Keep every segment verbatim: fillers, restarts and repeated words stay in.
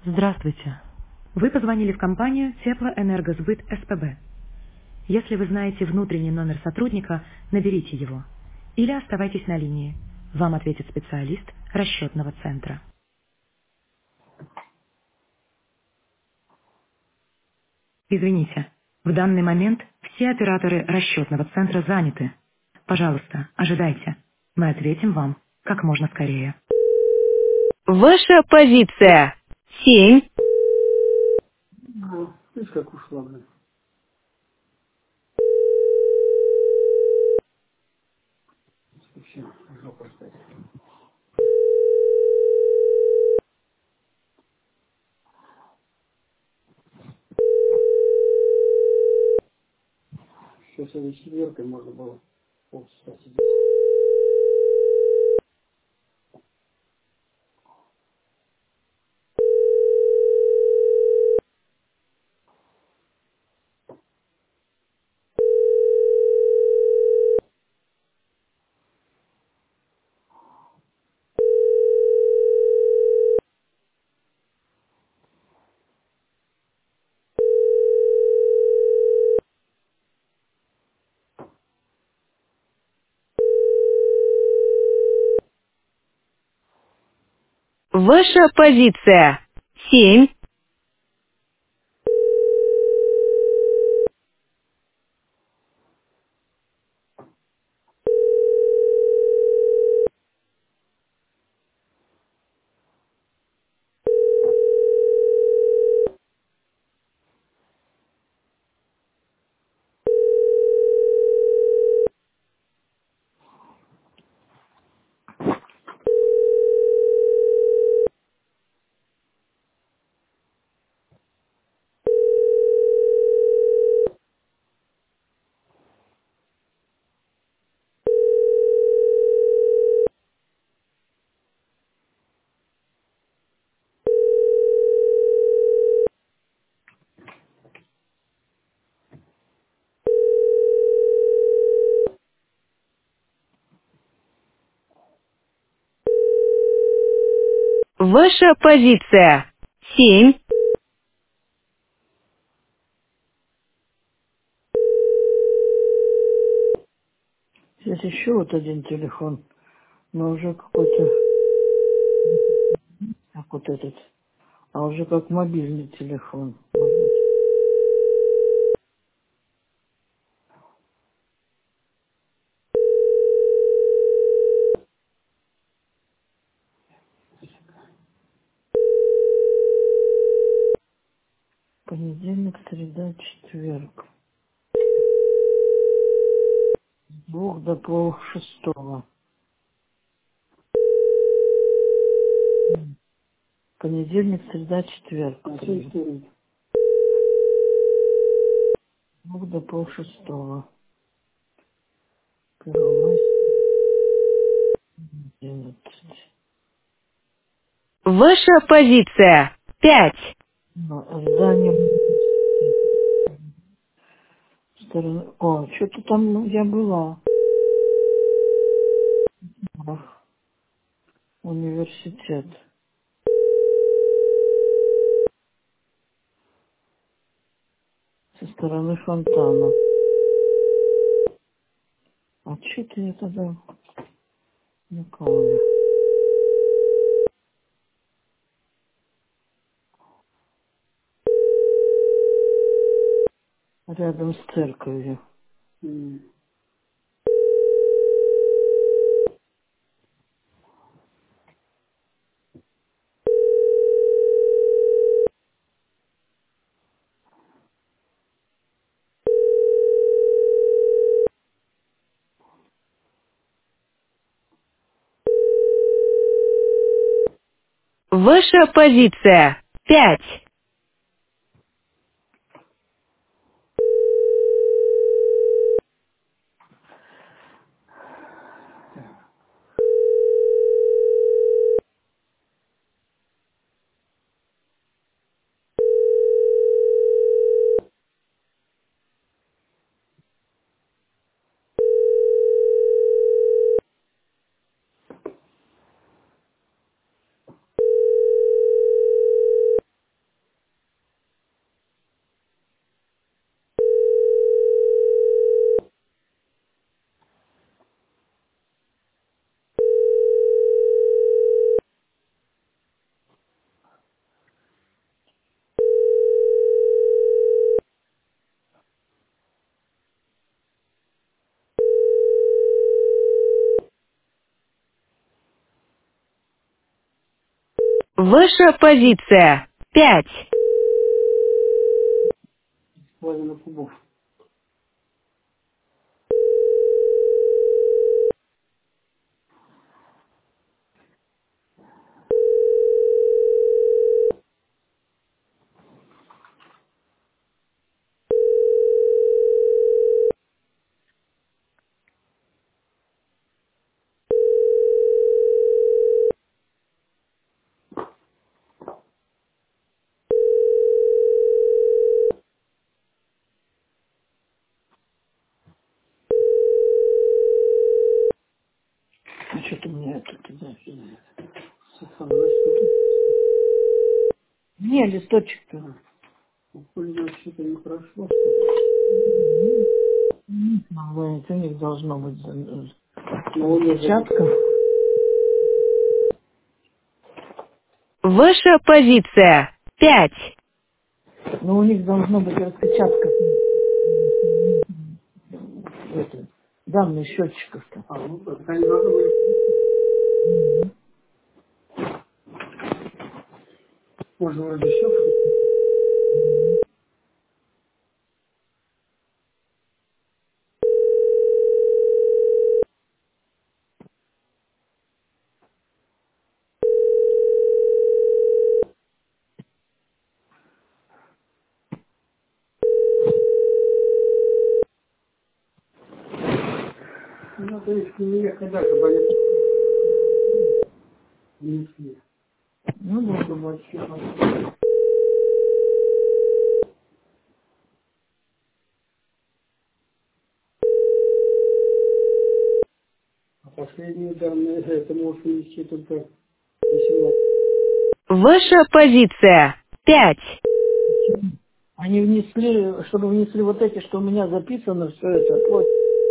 Здравствуйте. Вы позвонили в компанию Теплоэнергосбыт СПБ. Если вы знаете внутренний номер сотрудника, наберите его. Или оставайтесь на линии. Вам ответит специалист расчетного центра. Извините, в данный момент все операторы расчетного центра заняты. Пожалуйста, ожидайте. Мы ответим вам как можно скорее. Ваша позиция. Семь. Ну, видишь, как ушла, блин. Все, жопа стоит. Сейчас этой четверкой можно было полчаса сидеть. Ваша позиция. Семь. Ваша позиция. Семь. Сейчас еще вот один телефон, но уже какой-то, как вот этот, а уже как мобильный телефон. Может быть. Понедельник, среда, четверг. С двух до пол шестого. Понедельник, среда, четверг. А что история? С двух до пол шестого. Первомайская, одиннадцать. Ваша позиция. Пять. Ну, здание стороны. О, что-то там я была. Ах, университет. Со стороны фонтана. А что-то я тогда не помню. Рядом с церковью. М. Ваша позиция. Пять. Ваша позиция. Пять. Владимир Кубов. А что-то у меня это туда сюда. Не, листочек-то. Пользоваться что-то не прошло, что ли? Ну, это у них должно быть распечатка. Ваша позиция. Пять. Но у них должно быть распечатка. Это, данные счетчиков-то. А, ну да, так они должны быть. Можно вроде все. Ну, то есть не ехать дальше, понятно. Не Ну, можно вообще. А последние данные, это может внести только восемнадцать. Ваша позиция. Пять. Они внесли, чтобы внесли вот эти, что у меня записано, все это, вот,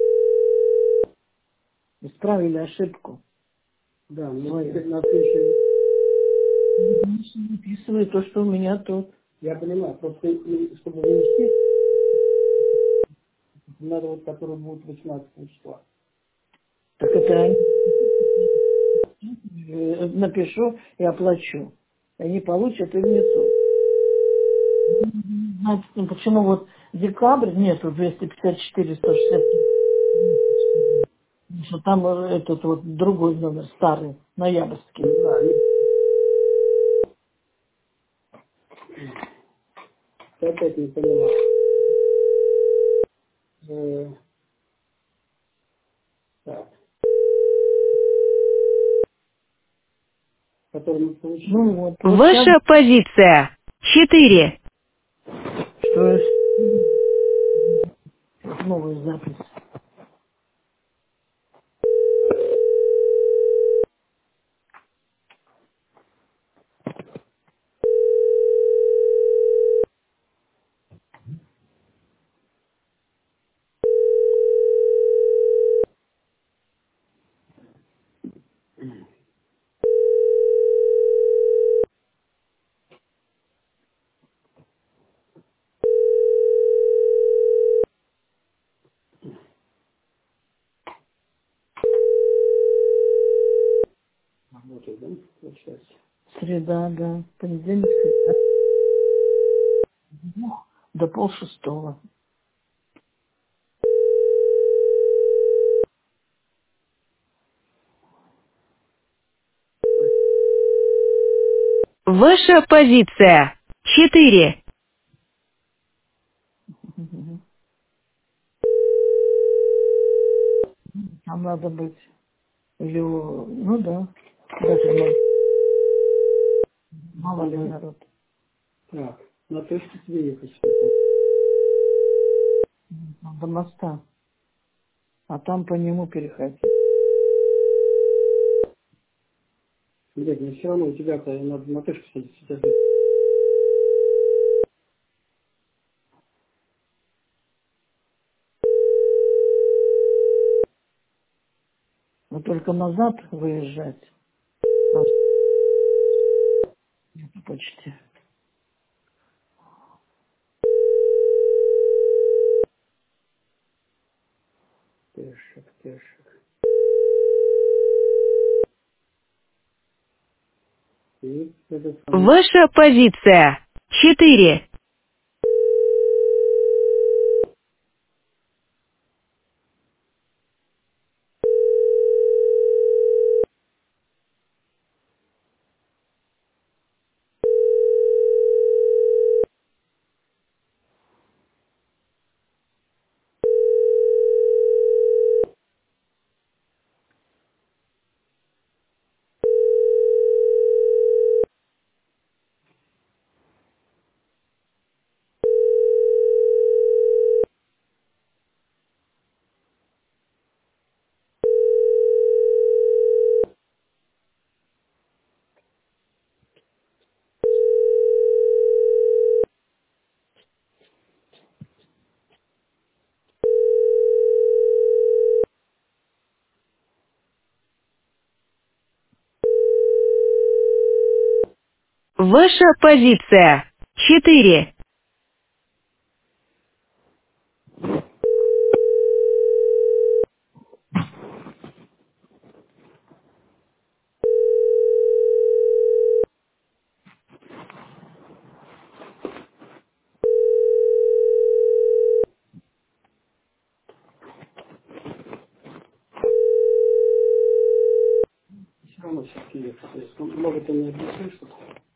исправили ошибку. Да, ну теперь на следующий. Записывай то, что у меня тут. Я понимаю, просто и чтобы внести, надо вот, который будет восемнадцатого числа. Так это э, напишу и оплачу. Они получат и внесут. Знаете, ну, почему вот декабрь нету двести пятьдесят четыре сто шестьдесят? Потому что там э, этот вот другой номер, старый, ноябрьский. Да, и я опять не поняла. Э, так, который мы получили. Ну вот. Вот Ваша сейчас, позиция. Четыре. что есть новая запись. Работает, да? Вот сейчас. Среда, да. Понедельник, среда. Ну, до полшестого. Ваша позиция. Четыре. Мгм. Там надо быть. Или, у- ну да. Даже мало, мало ли народ. Так, на то, что тебе ехать. До моста. А там по нему переходить. Блядь, но все равно у тебя-то надо на тышку садиться. Но только назад выезжать. А, это почти. Пешек, пешек. И это самое. Ваша позиция. Четыре. Ваша позиция. Четыре. Все равно все-таки есть. Может, и не объяснишь, что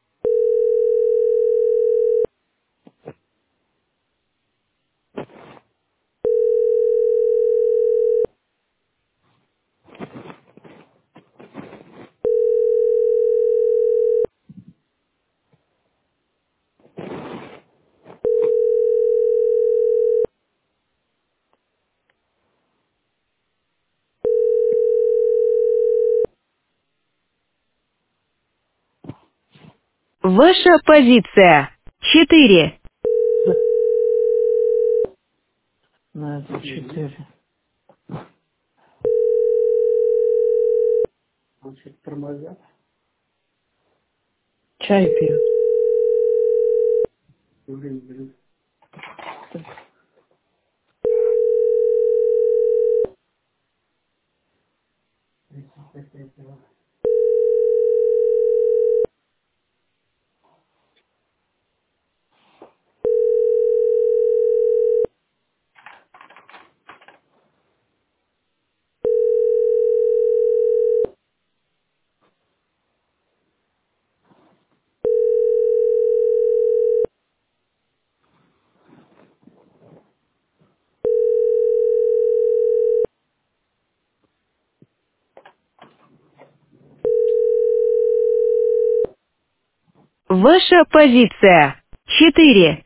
Ваша позиция. Четыре. на это четыре. Значит, тормозят. Чай пьют. Время берут. Ваша позиция. Четыре.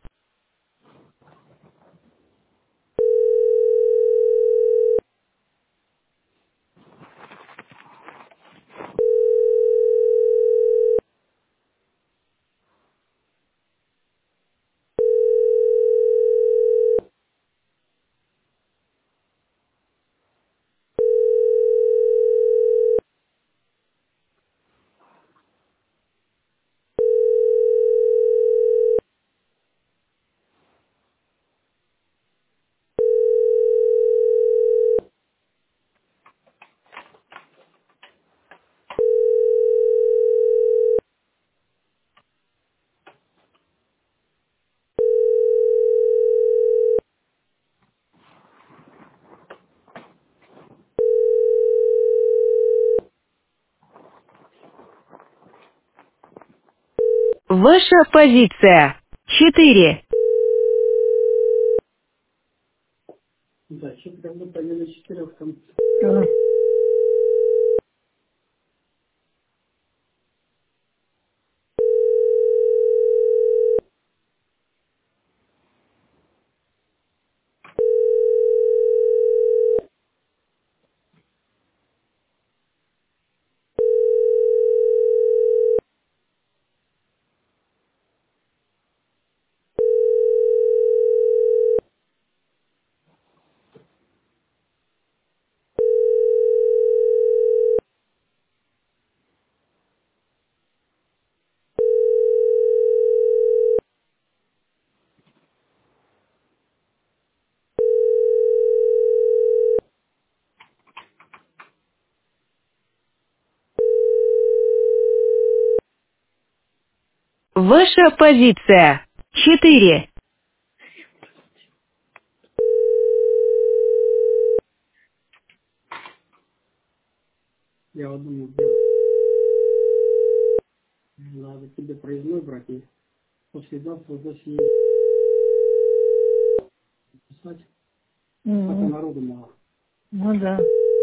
Ваша позиция. Четыре. Да, что-то как будто они на четырех там. Ваша позиция. Четыре. Я вот думаю, да, надо тебе проездной брать и послезавтра до семи писать, а то Мгм. народу мало. Ну да.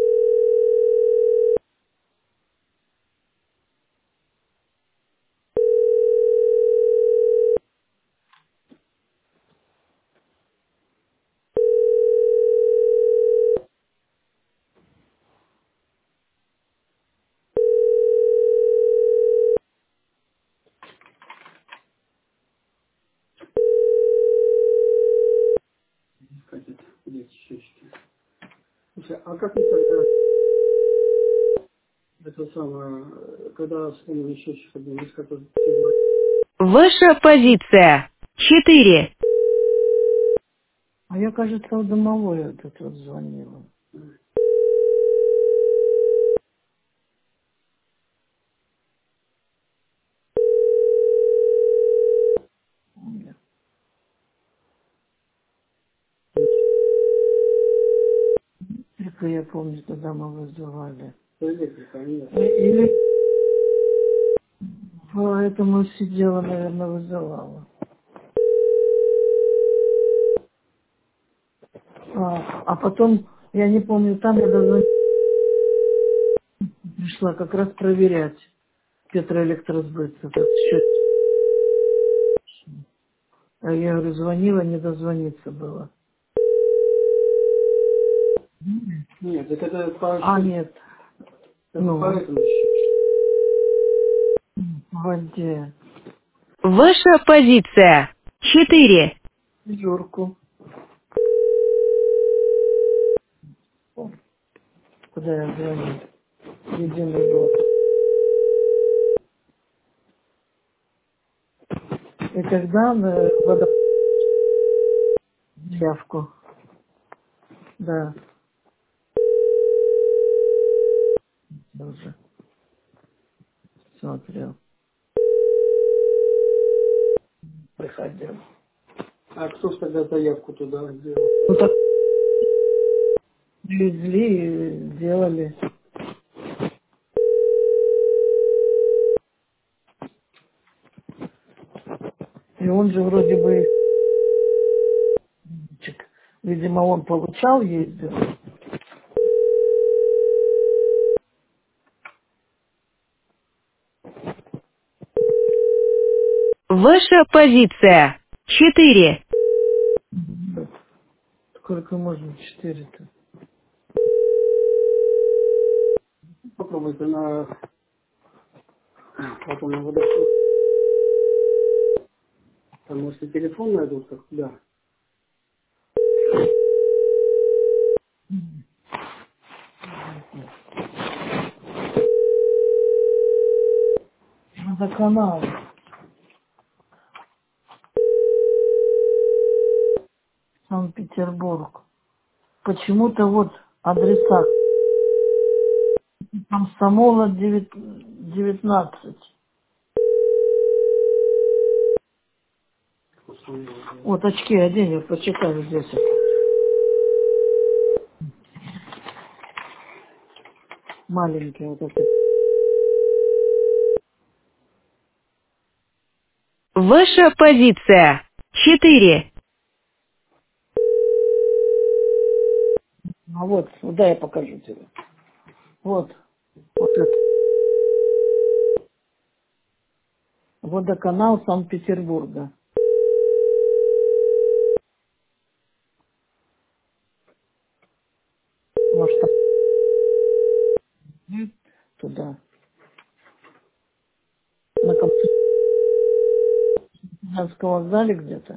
Искать это, где эти счетчики. Слушай, а как мы тогда, это самое, э, когда вспомнили счетчик один, из которых Ваша позиция. Четыре. А я, кажется, в домовой вот это вот звонила. Нет. Только я помню, тогда мы вызывали. электрика, нет. И- Или поэтому сидела, наверное, вызывала. А, а потом, я не помню, там я даже пришла как раз проверять Петроэлектросбыт, этот счет. А я говорю, звонила, не дозвониться было. Нет, так это по, А, нет. это Ну, по этому счетчику. в воде. Ваша позиция. Четыре. Юрку. О, куда я звоню? Единый год. И когда на водо... явку. Да, тоже смотрел. Приходил. А кто ж тогда заявку туда сделал? Ну так привезли и сделали. И он же вроде бы, чик, видимо, он получал, ездил. Ваша позиция. Четыре. Да. Сколько можно? Четыре-то. Попробуйте на, потом на водоход. Там, может, и телефон найдут, как да. Водоканал. Санкт-Петербург. Почему-то вот адреса. Комсомола девять- девятнадцать. Вот очки одень, я почитаю здесь. Маленькие вот эти. Ваша позиция. Четыре. А вот, вот дай я покажу тебе. Вот, вот это. Водоканал Санкт-Петербурга. Может, там туда. На Комсомольском вокзале где-то.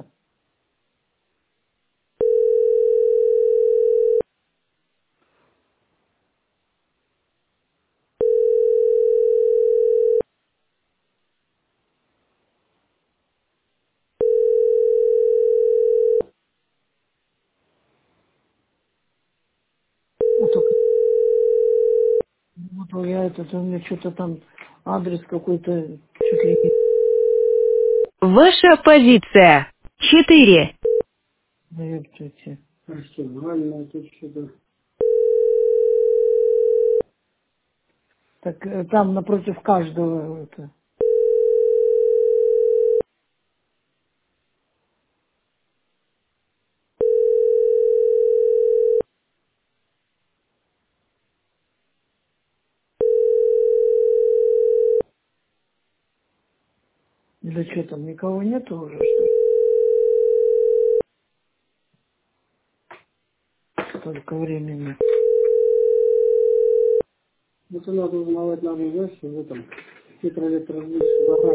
Вот, только- вот я этот, у меня что-то там адрес какой-то чуть ли не Ваша позиция. Четыре. Да ёптайте. Арсенальная тут что-то. Так э, там напротив каждого это. Или что там, никого нету уже, что ли? Столько времени. Это надо узнавать, надо, знаешь, в этом гидроэлектроразличных вагах.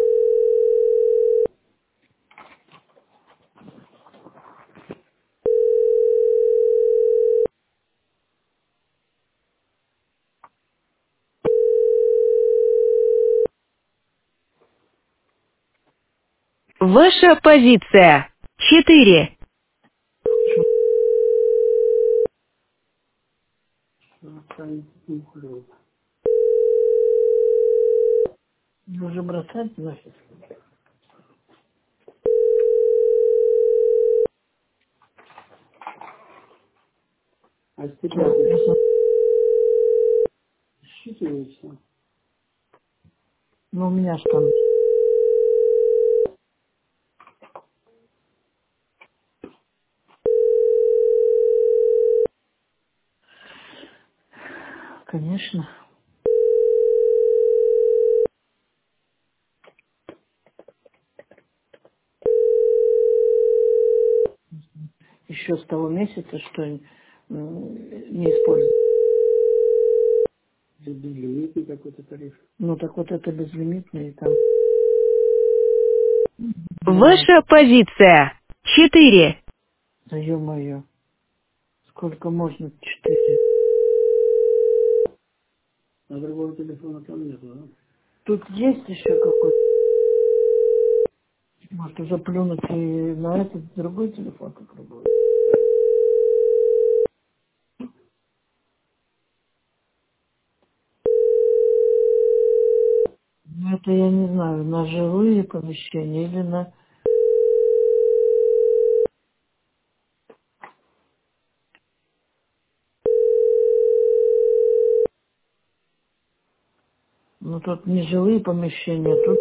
Ваша позиция. Четыре. Уже бросать нафиг. А с тебя Сейчас, если- считывается. Ну, у меня что? Конечно. Еще с того месяца, что м, не использую. Безлимитный какой-то тариф. Ну, так вот это безлимитный там. Ваша позиция. Четыре. Да ё-моё. Сколько можно? Четыре. А другого телефона там нету, да? Тут есть еще какой-то. Может, уже плюнуть и на этот другой телефон попробовать. Ну, это я не знаю, на жилые помещения или на... Ну, тут не жилые помещения, тут...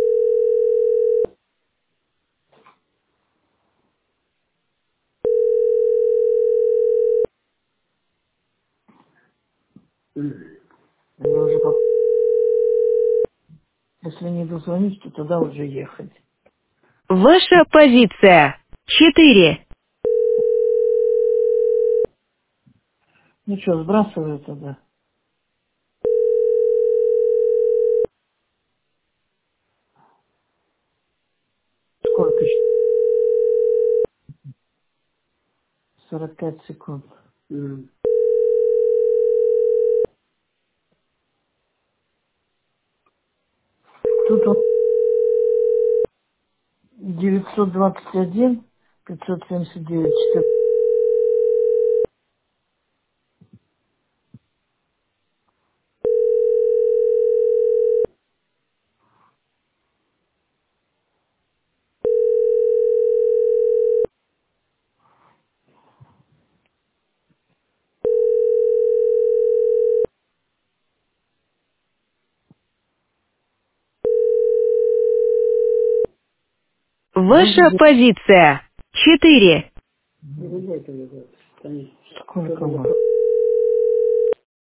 Мгм. Они уже поп- Если не дозвонить, то тогда уже ехать. Ваша позиция. Четыре. Ну что, сбрасываю тогда. Сколько еще? сорок пять секунд. Мгм. Тут он девятьсот двадцать один пятьсот семьдесят девять четыре. Ваша позиция. Четыре. Другой телефон. Конечно. Сколько можно?